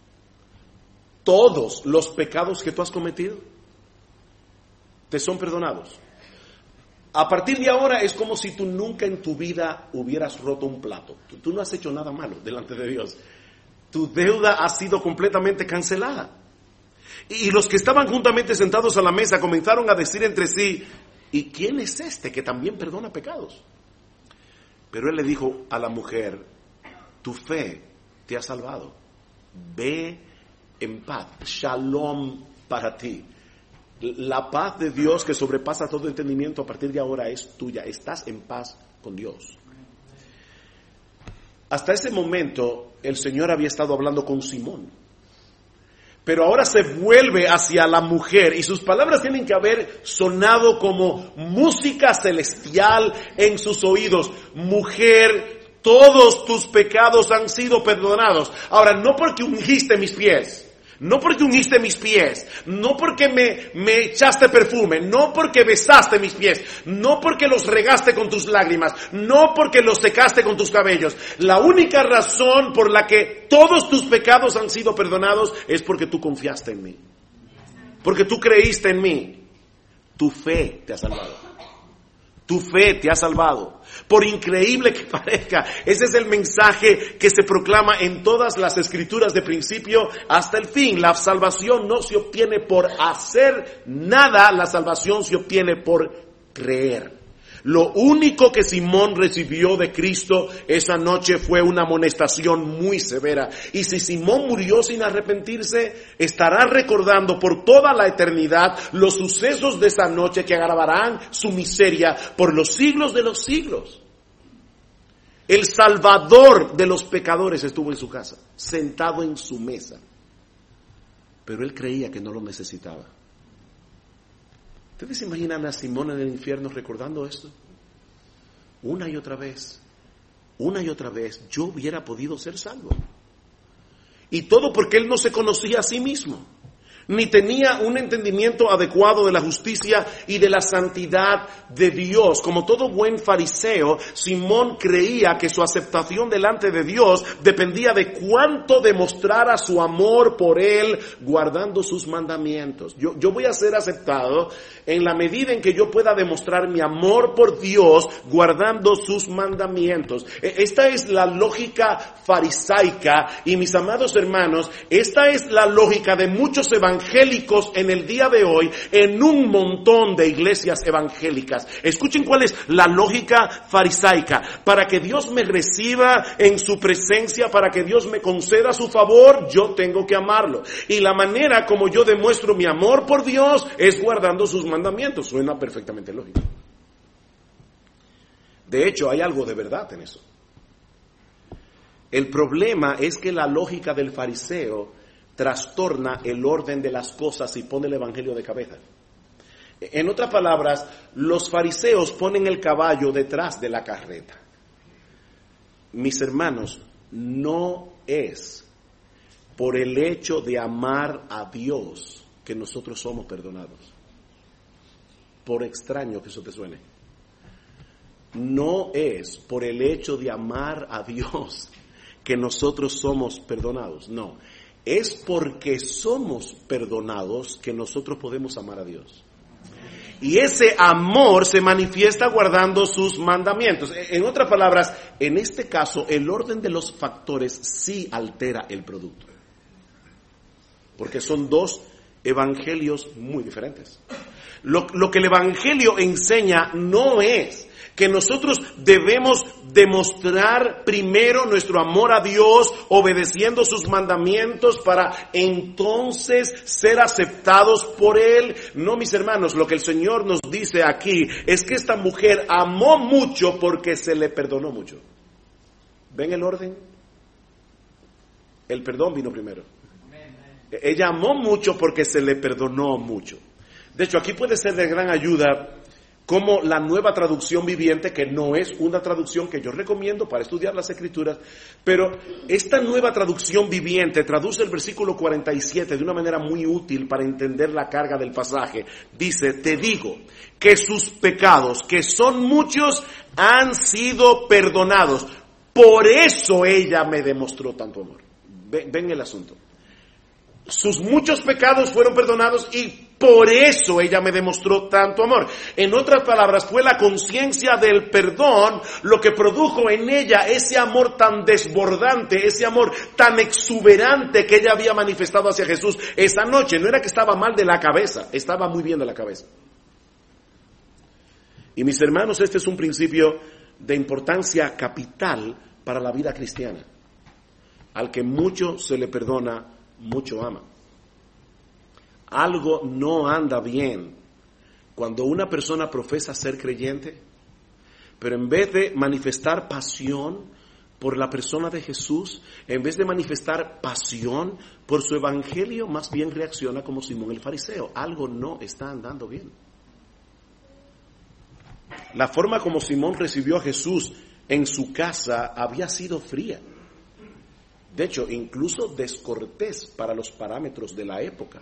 todos los pecados que tú has cometido, te son perdonados. A partir de ahora es como si tú nunca en tu vida hubieras roto un plato. Tú, tú no has hecho nada malo delante de Dios. tu deuda ha sido completamente cancelada. Y los que estaban juntamente sentados a la mesa comenzaron a decir entre sí, ¿y quién es este que también perdona pecados? Pero él le dijo a la mujer, tu fe te ha salvado. Ve en paz. Shalom para ti. La paz de Dios que sobrepasa todo entendimiento a partir de ahora es tuya. Estás en paz con Dios. Hasta ese momento el Señor había estado hablando con Simón. Pero ahora se vuelve hacia la mujer y sus palabras tienen que haber sonado como música celestial en sus oídos. Mujer, todos tus pecados han sido perdonados. Ahora, no porque ungiste mis pies. No porque ungiste mis pies, no porque me, me echaste perfume, no porque besaste mis pies, no porque los regaste con tus lágrimas, no porque los secaste con tus cabellos. La única razón por la que todos tus pecados han sido perdonados es porque tú confiaste en mí. Porque tú creíste en mí. Tu fe te ha salvado. Tu fe te ha salvado. Por increíble que parezca, ese es el mensaje que se proclama en todas las escrituras de principio hasta el fin. La salvación no se obtiene por hacer nada, la salvación se obtiene por creer. Lo único que Simón recibió de Cristo esa noche fue una amonestación muy severa. Y si Simón murió sin arrepentirse, estará recordando por toda la eternidad los sucesos de esa noche que agravarán su miseria por los siglos de los siglos. El Salvador de los pecadores estuvo en su casa, sentado en su mesa. Pero él creía que no lo necesitaba. ¿Ustedes se imaginan a Simón en el infierno recordando esto? Una y otra vez, una y otra vez, yo hubiera podido ser salvo. Y todo porque él no se conocía a sí mismo, ni tenía un entendimiento adecuado de la justicia y de la santidad de Dios. Como todo buen fariseo, Simón creía que su aceptación delante de Dios dependía de cuánto demostrara su amor por Él guardando sus mandamientos. Yo, yo voy a ser aceptado en la medida en que yo pueda demostrar mi amor por Dios guardando sus mandamientos. Esta es la lógica farisaica y, mis amados hermanos, esta es la lógica de muchos evangélicos evangélicos en el día de hoy en un montón de iglesias evangélicas. Escuchen cuál es la lógica farisaica. Para que Dios me reciba en su presencia, para que Dios me conceda su favor, yo tengo que amarlo. Y la manera como yo demuestro mi amor por Dios es guardando sus mandamientos. Suena perfectamente lógico. De hecho, hay algo de verdad en eso. El problema es que la lógica del fariseo trastorna el orden de las cosas y pone el evangelio de cabeza. En otras palabras, los fariseos ponen el caballo detrás de la carreta. Mis hermanos, no es por el hecho de amar a Dios que nosotros somos perdonados. Por extraño que eso te suene. No es por el hecho de amar a Dios que nosotros somos perdonados. No. Es porque somos perdonados que nosotros podemos amar a Dios. Y ese amor se manifiesta guardando sus mandamientos. En otras palabras, en este caso, el orden de los factores sí altera el producto. Porque son dos evangelios muy diferentes. Lo, lo que el evangelio enseña no es que nosotros debemos demostrar primero nuestro amor a Dios obedeciendo sus mandamientos para entonces ser aceptados por Él. No, mis hermanos, lo que el Señor nos dice aquí es que esta mujer amó mucho porque se le perdonó mucho. ¿Ven el orden? El perdón vino primero. Ella amó mucho porque se le perdonó mucho. De hecho, aquí puede ser de gran ayuda como la Nueva Traducción Viviente, que no es una traducción que yo recomiendo para estudiar las Escrituras, pero esta Nueva Traducción Viviente traduce el versículo cuarenta y siete de una manera muy útil para entender la carga del pasaje. Dice, te digo que sus pecados, que son muchos, han sido perdonados. Por eso ella me demostró tanto amor. Ven, ven el asunto. Sus muchos pecados fueron perdonados y por eso ella me demostró tanto amor. En otras palabras, fue la conciencia del perdón lo que produjo en ella ese amor tan desbordante, ese amor tan exuberante que ella había manifestado hacia Jesús esa noche. No era que estaba mal de la cabeza, estaba muy bien de la cabeza. Y mis hermanos, este es un principio de importancia capital para la vida cristiana. Al que mucho se le perdona, mucho ama. Algo no anda bien cuando una persona profesa ser creyente, pero en vez de manifestar pasión por la persona de Jesús, en vez de manifestar pasión por su evangelio, más bien reacciona como Simón el fariseo. Algo no está andando bien. La forma como Simón recibió a Jesús en su casa había sido fría. De hecho, incluso descortés para los parámetros de la época.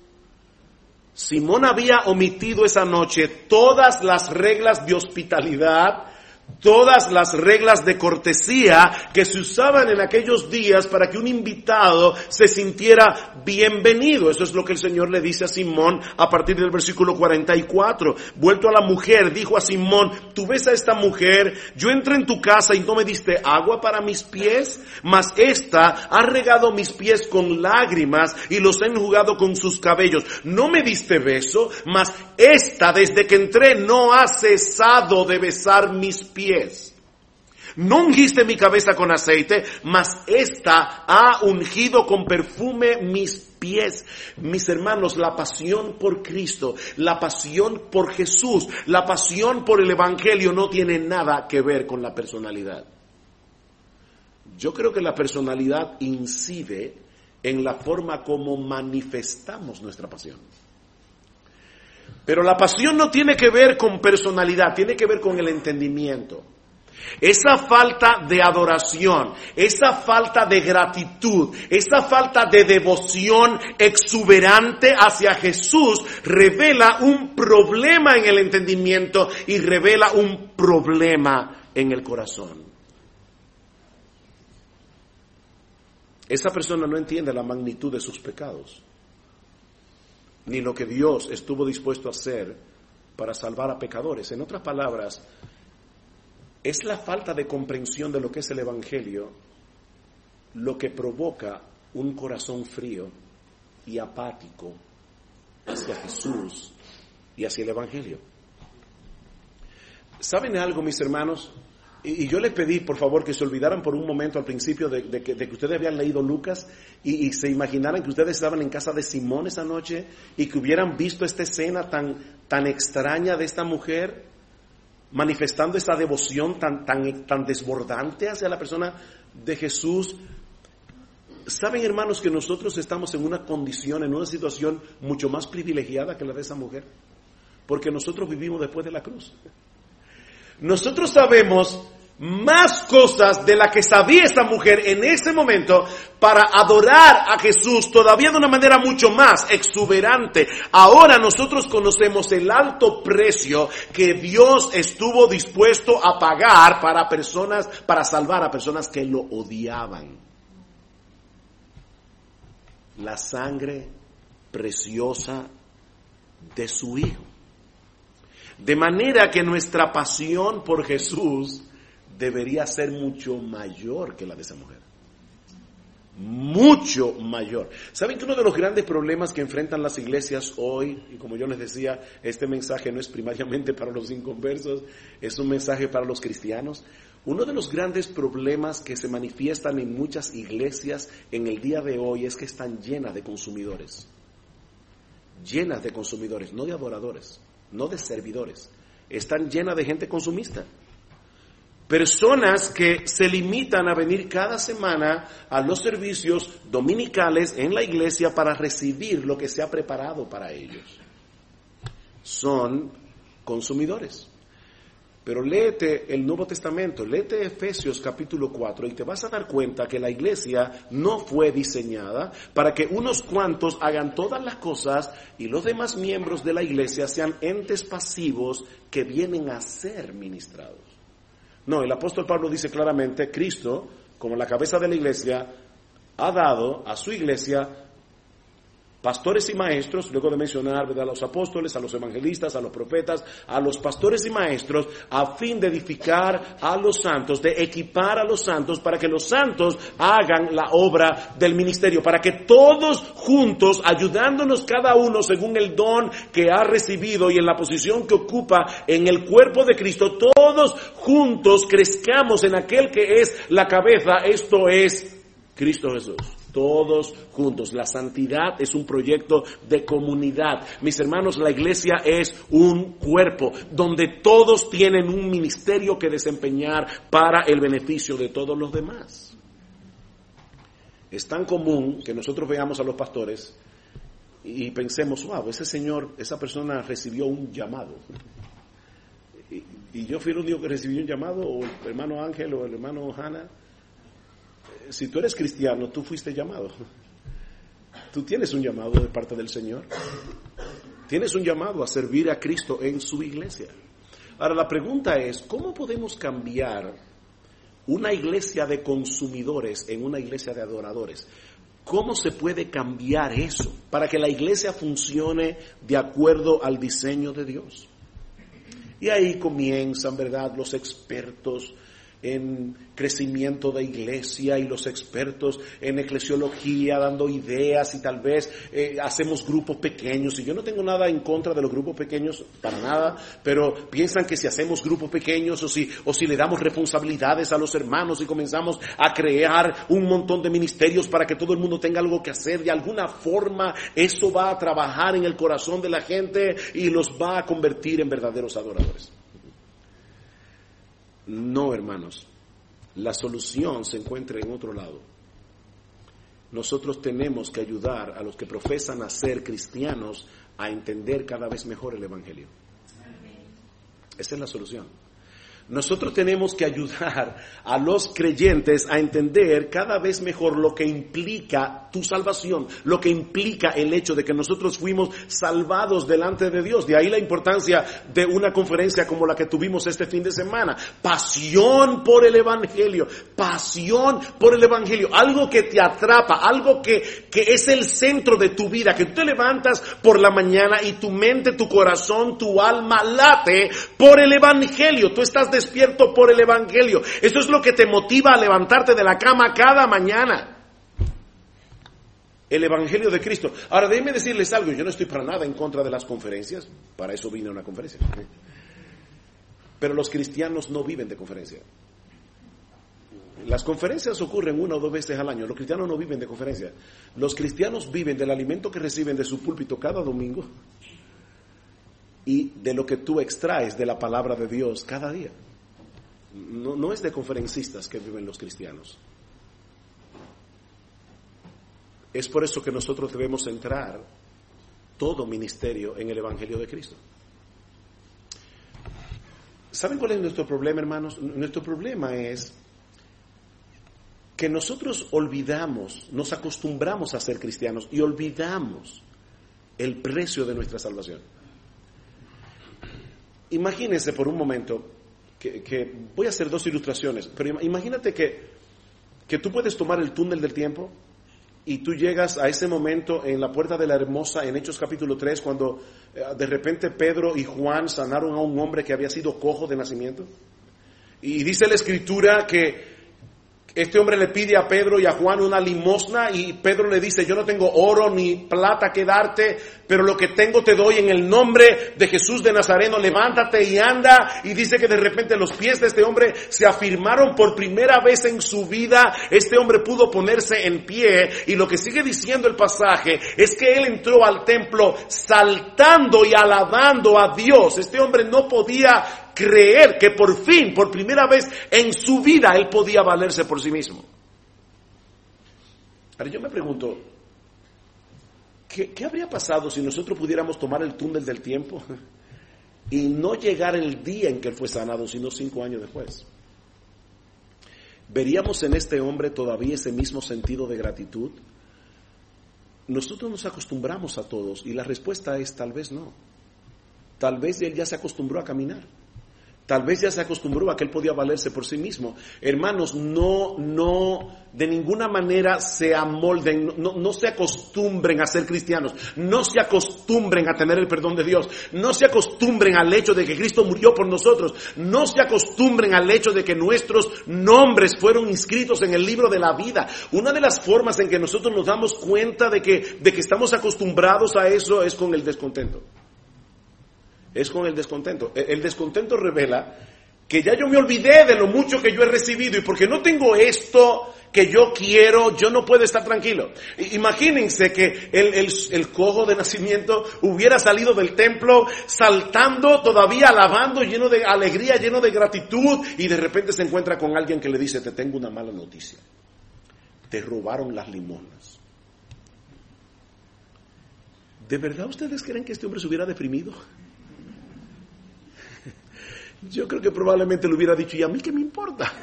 Simón había omitido esa noche todas las reglas de hospitalidad, todas las reglas de cortesía que se usaban en aquellos días para que un invitado se sintiera bienvenido. Eso es lo que el Señor le dice a Simón a partir del versículo cuarenta y cuatro. Vuelto a la mujer, dijo a Simón, tú ves a esta mujer, yo entré en tu casa y no me diste agua para mis pies, mas esta ha regado mis pies con lágrimas y los ha enjugado con sus cabellos. No me diste beso, mas esta desde que entré no ha cesado de besar mis pies. pies. No ungiste mi cabeza con aceite, mas esta ha ungido con perfume mis pies. Mis hermanos, la pasión por Cristo, la pasión por Jesús, la pasión por el Evangelio no tiene nada que ver con la personalidad. Yo creo que la personalidad incide en la forma como manifestamos nuestra pasión. Pero la pasión no tiene que ver con personalidad, tiene que ver con el entendimiento. Esa falta de adoración, esa falta de gratitud, esa falta de devoción exuberante hacia Jesús revela un problema en el entendimiento y revela un problema en el corazón. Esa persona no entiende la magnitud de sus pecados, ni lo que Dios estuvo dispuesto a hacer para salvar a pecadores. En otras palabras, es la falta de comprensión de lo que es el Evangelio lo que provoca un corazón frío y apático hacia Jesús y hacia el Evangelio. ¿Saben algo, mis hermanos? Y, y yo les pedí, por favor, que se olvidaran por un momento al principio de, de, que, de que ustedes habían leído Lucas y, y se imaginaran que ustedes estaban en casa de Simón esa noche y que hubieran visto esta escena tan, tan extraña de esta mujer manifestando esa devoción tan, tan, tan desbordante hacia la persona de Jesús. ¿Saben, hermanos, que nosotros estamos en una condición, en una situación mucho más privilegiada que la de esa mujer? Porque nosotros vivimos después de la cruz. Nosotros sabemos más cosas de las que sabía esta mujer en ese momento para adorar a Jesús todavía de una manera mucho más exuberante. Ahora nosotros conocemos el alto precio que Dios estuvo dispuesto a pagar para personas, para salvar a personas que lo odiaban. La sangre preciosa de su Hijo. De manera que nuestra pasión por Jesús debería ser mucho mayor que la de esa mujer. Mucho mayor. ¿Saben que uno de los grandes problemas que enfrentan las iglesias hoy, y como yo les decía, este mensaje no es primariamente para los inconversos, es un mensaje para los cristianos? Uno de los grandes problemas que se manifiestan en muchas iglesias en el día de hoy es que están llenas de consumidores. Llenas de consumidores, no de adoradores, no de servidores. Están llenas de gente consumista. Personas que se limitan a venir cada semana a los servicios dominicales en la iglesia para recibir lo que se ha preparado para ellos. Son consumidores. Pero léete el Nuevo Testamento, léete Efesios capítulo cuatro y te vas a dar cuenta que la iglesia no fue diseñada para que unos cuantos hagan todas las cosas y los demás miembros de la iglesia sean entes pasivos que vienen a ser ministrados. No, el apóstol Pablo dice claramente, Cristo, como la cabeza de la iglesia, ha dado a su iglesia pastores y maestros, luego de mencionar, ¿verdad?, a los apóstoles, a los evangelistas, a los profetas, a los pastores y maestros, a fin de edificar a los santos, de equipar a los santos, para que los santos hagan la obra del ministerio, para que todos juntos, ayudándonos cada uno según el don que ha recibido y en la posición que ocupa en el cuerpo de Cristo, todos juntos crezcamos en aquel que es la cabeza, esto es Cristo Jesús. Todos juntos. La santidad es un proyecto de comunidad. Mis hermanos, la iglesia es un cuerpo donde todos tienen un ministerio que desempeñar para el beneficio de todos los demás. Es tan común que nosotros veamos a los pastores y pensemos, wow, ese señor, esa persona recibió un llamado. Y, y yo fui el único que recibió un llamado, o el hermano Ángel o el hermano Hanna. Si tú eres cristiano, tú fuiste llamado. Tú tienes un llamado de parte del Señor. Tienes un llamado a servir a Cristo en su iglesia. Ahora la pregunta es, ¿cómo podemos cambiar una iglesia de consumidores en una iglesia de adoradores? ¿Cómo se puede cambiar eso para que la iglesia funcione de acuerdo al diseño de Dios? Y ahí comienzan, ¿verdad?, los expertos en crecimiento de iglesia y los expertos en eclesiología dando ideas, y tal vez eh, hacemos grupos pequeños. Y yo no tengo nada en contra de los grupos pequeños, para nada, pero piensan que si hacemos grupos pequeños o si, o si le damos responsabilidades a los hermanos y comenzamos a crear un montón de ministerios para que todo el mundo tenga algo que hacer, de alguna forma eso va a trabajar en el corazón de la gente y los va a convertir en verdaderos adoradores. No, hermanos, la solución se encuentra en otro lado. Nosotros tenemos que ayudar a los que profesan a ser cristianos a entender cada vez mejor el Evangelio. Esa es la solución. Nosotros tenemos que ayudar a los creyentes a entender cada vez mejor lo que implica tu salvación, lo que implica el hecho de que nosotros fuimos salvados delante de Dios. De ahí la importancia de una conferencia como la que tuvimos este fin de semana. Pasión por el Evangelio, pasión por el Evangelio, algo que te atrapa, algo que, que es el centro de tu vida, que tú te levantas por la mañana y tu mente, tu corazón, tu alma late por el Evangelio. Tú estás despierto por el Evangelio. Eso es lo que te motiva a levantarte de la cama cada mañana. El Evangelio de Cristo. Ahora, déjenme decirles algo. Yo no estoy para nada en contra de las conferencias. Para eso vine a una conferencia. Pero los cristianos no viven de conferencia. Las conferencias ocurren una o dos veces al año. Los cristianos no viven de conferencia. Los cristianos viven del alimento que reciben de su púlpito cada domingo y de lo que tú extraes de la palabra de Dios cada día. No, no es de conferencistas que viven los cristianos. Es por eso que nosotros debemos centrar todo ministerio en el Evangelio de Cristo. ¿Saben cuál es nuestro problema, hermanos? Nuestro problema es que nosotros olvidamos, nos acostumbramos a ser cristianos y olvidamos el precio de nuestra salvación. Imagínense por un momento que, que voy a hacer dos ilustraciones, pero imagínate que, que tú puedes tomar el túnel del tiempo y tú llegas a ese momento en la puerta de la Hermosa, en Hechos capítulo tres, cuando eh, de repente Pedro y Juan sanaron a un hombre que había sido cojo de nacimiento. Y dice la Escritura que este hombre le pide a Pedro y a Juan una limosna y Pedro le dice, yo no tengo oro ni plata que darte, pero lo que tengo te doy en el nombre de Jesús de Nazareno, levántate y anda. Y dice que de repente los pies de este hombre se afirmaron por primera vez en su vida. Este hombre pudo ponerse en pie y lo que sigue diciendo el pasaje es que él entró al templo saltando y alabando a Dios. Este hombre no podía creer que por fin, por primera vez en su vida, él podía valerse por sí mismo. Ahora yo me pregunto, ¿qué, qué habría pasado si nosotros pudiéramos tomar el túnel del tiempo y no llegar el día en que él fue sanado, sino cinco años después? ¿Veríamos en este hombre todavía ese mismo sentido de gratitud? Nosotros nos acostumbramos a todos y la respuesta es tal vez no. Tal vez él ya se acostumbró a caminar. Tal vez ya se acostumbró a que él podía valerse por sí mismo. Hermanos, no, no de ninguna manera se amolden, no, no se acostumbren a ser cristianos, no se acostumbren a tener el perdón de Dios, no se acostumbren al hecho de que Cristo murió por nosotros, no se acostumbren al hecho de que nuestros nombres fueron inscritos en el libro de la vida. Una de las formas en que nosotros nos damos cuenta de que, de que estamos acostumbrados a eso es con el descontento. Es con el descontento. El descontento revela que ya yo me olvidé de lo mucho que yo he recibido y porque no tengo esto que yo quiero, yo no puedo estar tranquilo. Imagínense que el, el, el cojo de nacimiento hubiera salido del templo saltando, todavía alabando, lleno de alegría, lleno de gratitud, y de repente se encuentra con alguien que le dice: te tengo una mala noticia, te robaron las limonas. ¿De verdad ustedes creen que este hombre se hubiera deprimido? Yo creo que probablemente le hubiera dicho: ¿y a mí qué me importa?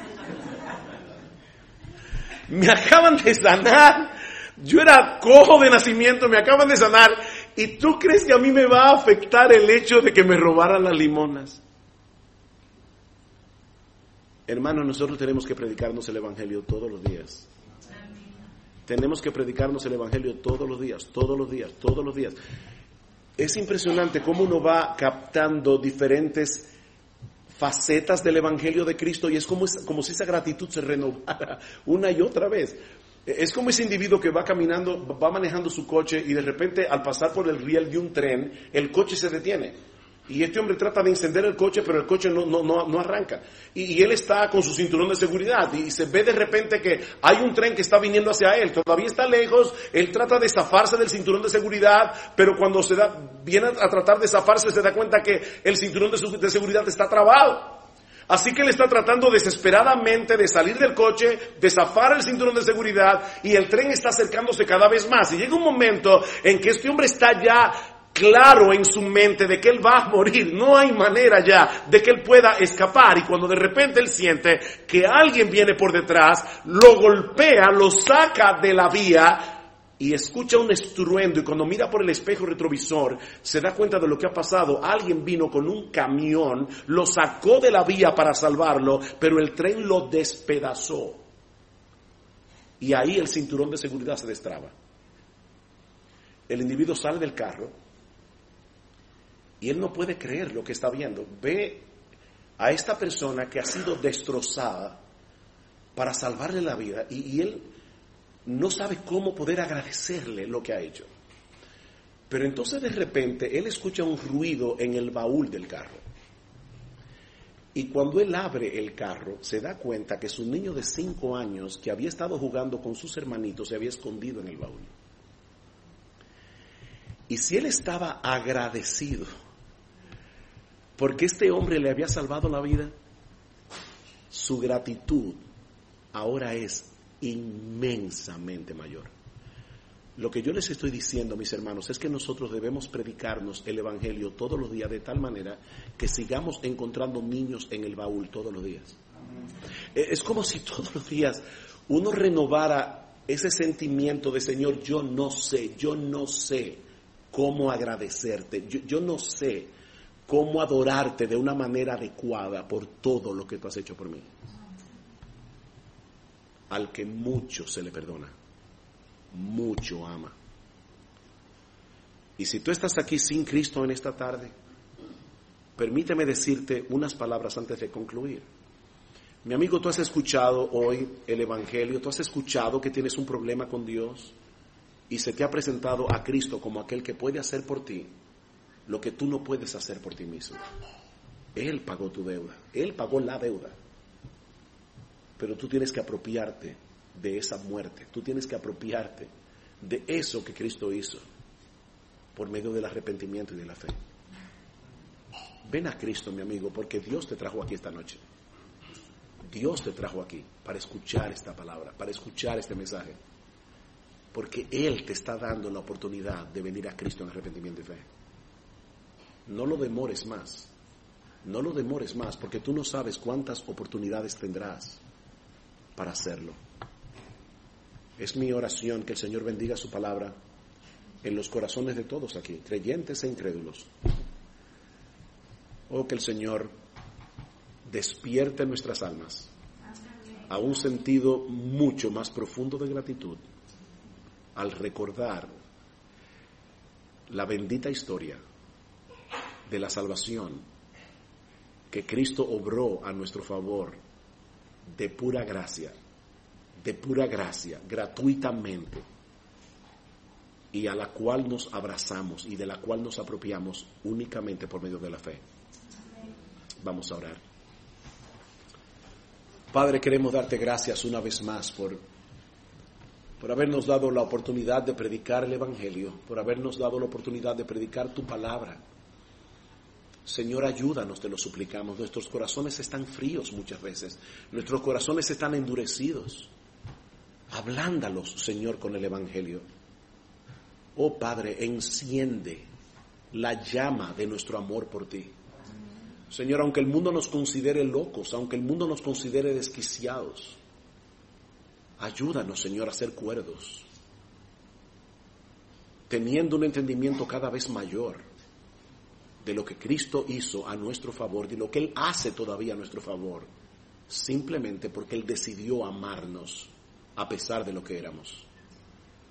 Me acaban de sanar, yo era cojo de nacimiento, me acaban de sanar, ¿y tú crees que a mí me va a afectar el hecho de que me robaran las limonas? Hermanos, nosotros tenemos que predicarnos el Evangelio todos los días. Tenemos que predicarnos el Evangelio todos los días, todos los días, todos los días. Es impresionante cómo uno va captando diferentes facetas del Evangelio de Cristo, y es como, como si esa gratitud se renovara una y otra vez. Es como ese individuo que va caminando, va manejando su coche, y de repente al pasar por el riel de un tren, el coche se detiene. Y este hombre trata de encender el coche, pero el coche no, no, no, no arranca. Y, y él está con su cinturón de seguridad, y se ve de repente que hay un tren que está viniendo hacia él. Todavía está lejos, él trata de zafarse del cinturón de seguridad, pero cuando se da, viene a tratar de zafarse, se da cuenta que el cinturón de, su, de seguridad está trabado. Así que él está tratando desesperadamente de salir del coche, de zafar el cinturón de seguridad, y el tren está acercándose cada vez más. Y llega un momento en que este hombre está ya claro en su mente de que él va a morir, no hay manera ya de que él pueda escapar, y cuando de repente él siente que alguien viene por detrás, lo golpea, lo saca de la vía y escucha un estruendo, y cuando mira por el espejo retrovisor se da cuenta de lo que ha pasado. Alguien vino con un camión, lo sacó de la vía para salvarlo, pero el tren lo despedazó, y ahí el cinturón de seguridad se destraba. El individuo sale del carro y él no puede creer lo que está viendo. Ve a esta persona que ha sido destrozada para salvarle la vida, y, y él no sabe cómo poder agradecerle lo que ha hecho. Pero entonces de repente él escucha un ruido en el baúl del carro. Y cuando él abre el carro, se da cuenta que su niño de cinco años, que había estado jugando con sus hermanitos, se había escondido en el baúl. Y si él estaba agradecido porque este hombre le había salvado la vida, su gratitud ahora es inmensamente mayor. Lo que yo les estoy diciendo, mis hermanos, es que nosotros debemos predicarnos el Evangelio todos los días, de tal manera que sigamos encontrando niños en el baúl todos los días. Es como si todos los días uno renovara ese sentimiento de: Señor, yo no sé, yo no sé cómo agradecerte, yo, yo no sé cómo adorarte de una manera adecuada por todo lo que tú has hecho por mí. Al que mucho se le perdona, mucho ama. Y si tú estás aquí sin Cristo en esta tarde, permíteme decirte unas palabras antes de concluir. Mi amigo, tú has escuchado hoy el Evangelio, tú has escuchado que tienes un problema con Dios, y se te ha presentado a Cristo como aquel que puede hacer por ti lo que tú no puedes hacer por ti mismo. Él pagó tu deuda, Él pagó la deuda. Pero tú tienes que apropiarte de esa muerte, tú tienes que apropiarte de eso que Cristo hizo por medio del arrepentimiento y de la fe. Ven a Cristo, mi amigo, porque Dios te trajo aquí esta noche. Dios te trajo aquí para escuchar esta palabra, para escuchar este mensaje. Porque Él te está dando la oportunidad de venir a Cristo en arrepentimiento y fe. No lo demores más, no lo demores más, porque tú no sabes cuántas oportunidades tendrás para hacerlo. Es mi oración que el Señor bendiga su palabra en los corazones de todos aquí, creyentes e incrédulos. Oh, que el Señor despierte nuestras almas a un sentido mucho más profundo de gratitud al recordar la bendita historia de la salvación que Cristo obró a nuestro favor de pura gracia, de pura gracia, gratuitamente, y a la cual nos abrazamos y de la cual nos apropiamos únicamente por medio de la fe. Vamos a orar. Padre, queremos darte gracias una vez más por, por habernos dado la oportunidad de predicar el Evangelio, por habernos dado la oportunidad de predicar tu palabra. Señor, ayúdanos, te lo suplicamos. Nuestros corazones están fríos muchas veces, nuestros corazones están endurecidos. Ablándalos, Señor, con el Evangelio. Oh Padre, enciende la llama de nuestro amor por ti. Señor, aunque el mundo nos considere locos, aunque el mundo nos considere desquiciados, ayúdanos, Señor, a ser cuerdos, teniendo un entendimiento cada vez mayor de lo que Cristo hizo a nuestro favor, de lo que Él hace todavía a nuestro favor, simplemente porque Él decidió amarnos a pesar de lo que éramos.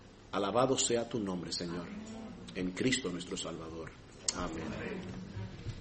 Alabado sea tu nombre, Señor, en Cristo nuestro Salvador. Amén.